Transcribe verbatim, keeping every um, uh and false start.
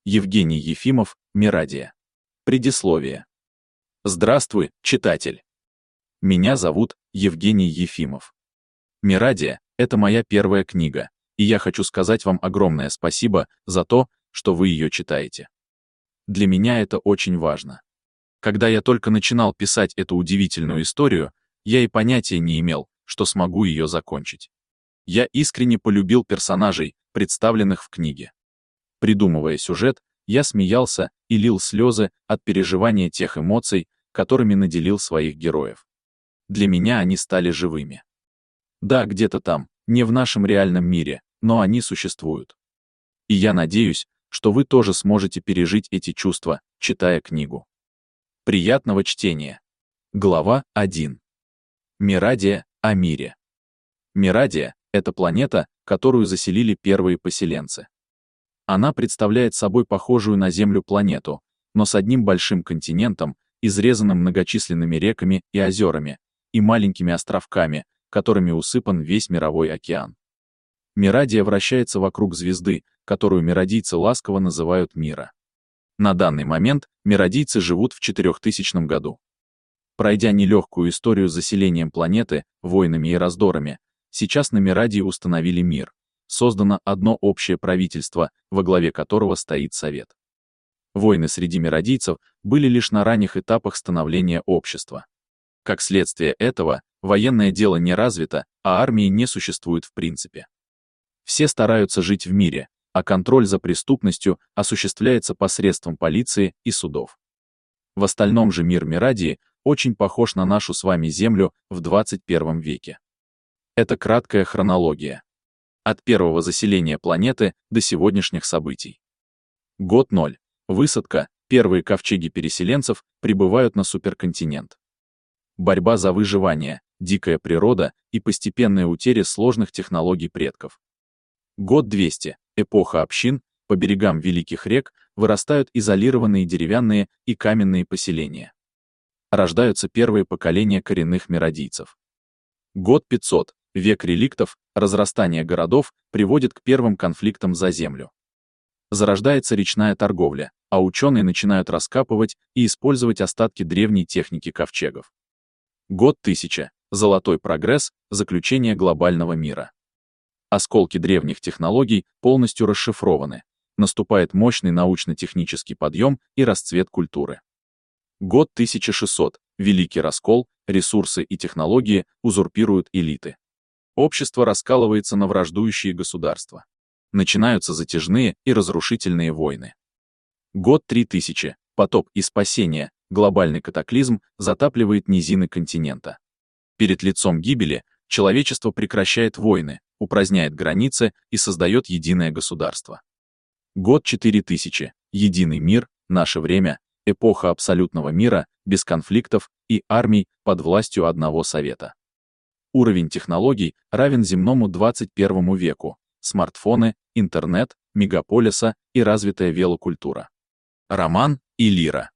Евгений Ефимов, Мирадия. Предисловие. Здравствуй, читатель. Меня зовут Евгений Ефимов. Мирадия — это моя первая книга, и я хочу сказать вам огромное спасибо за то, что вы ее читаете. Для меня это очень важно. Когда я только начинал писать эту удивительную историю, я и понятия не имел, что смогу ее закончить. Я искренне полюбил персонажей, представленных в книге. Придумывая сюжет, я смеялся и лил слезы от переживания тех эмоций, которыми наделил своих героев. Для меня они стали живыми. Да, где-то там, не в нашем реальном мире, но они существуют. И я надеюсь, что вы тоже сможете пережить эти чувства, читая книгу. Приятного чтения. Глава один. Мирадия о мире. Мирадия — это планета, которую заселили первые поселенцы. Она представляет собой похожую на Землю планету, но с одним большим континентом, изрезанным многочисленными реками и озерами, и маленькими островками, которыми усыпан весь мировой океан. Мирадия вращается вокруг звезды, которую мирадийцы ласково называют Мира. На данный момент мирадийцы живут в четырехтысячном году. Пройдя нелегкую историю с заселением планеты, войнами и раздорами, сейчас на Мирадии установили мир. Создано одно общее правительство, во главе которого стоит Совет. Войны среди мирадийцев были лишь на ранних этапах становления общества. Как следствие этого, военное дело не развито, а армии не существует в принципе. Все стараются жить в мире, а контроль за преступностью осуществляется посредством полиции и судов. В остальном же мир Мирадии очень похож на нашу с вами Землю в двадцать первом веке. Это краткая хронология. От первого заселения планеты до сегодняшних событий. Год ноль. Высадка. Первые ковчеги переселенцев прибывают на суперконтинент. Борьба за выживание, дикая природа и постепенная утеря сложных технологий предков. Год двести. Эпоха общин. По берегам великих рек вырастают изолированные деревянные и каменные поселения. Рождаются первые поколения коренных мирадийцев. Год пятьсот. Век реликтов, разрастание городов приводит к первым конфликтам за землю. Зарождается речная торговля, а ученые начинают раскапывать и использовать остатки древней техники ковчегов. Год тысяча. Золотой прогресс, заключение глобального мира. Осколки древних технологий полностью расшифрованы. Наступает мощный научно-технический подъем и расцвет культуры. Год тысяча шестьсот. Великий раскол, ресурсы и технологии узурпируют элиты. Общество раскалывается на враждующие государства. Начинаются затяжные и разрушительные войны. Год три тысячи. Потоп и спасение, глобальный катаклизм затапливает низины континента. Перед лицом гибели человечество прекращает войны, упраздняет границы и создает единое государство. Год четыре тысячи. Единый мир, наше время, эпоха абсолютного мира, без конфликтов и армий под властью одного совета. Уровень технологий равен земному двадцать первому веку. Смартфоны, интернет, мегаполиса и развитая велокультура. Роман и лира.